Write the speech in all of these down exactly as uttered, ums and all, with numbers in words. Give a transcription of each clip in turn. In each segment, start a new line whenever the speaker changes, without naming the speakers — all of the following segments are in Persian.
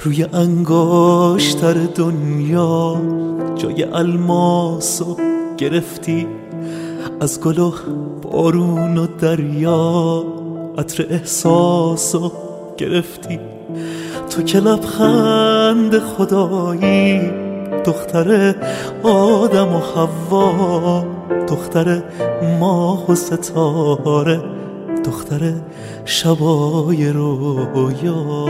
روی انگشتر دنیا جای الماسو گرفتی، از گل و بارون و دریا عطر احساسو گرفتی. تو که لبخند خدایی، دختر آدم و حوا، دختر ماه و ستاره، دختر شبای رویا.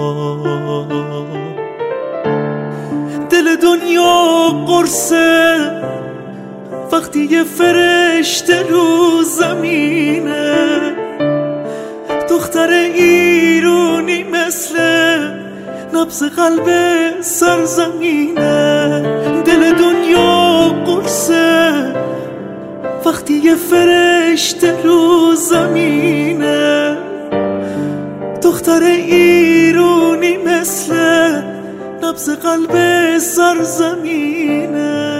دل دنیا قرصه وقتی یه فرشته رو زمینه، دختر ایرونی مثل نبض قلب سرزمینه. دل دنیا قرصه وقتی یه فرشته رو زمینه، دختر ایرونی مثل نبض قلب سرزمینه.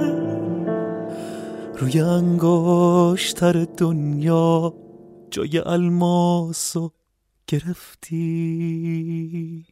روی انگشتر دنیا جای الماسو گرفتی.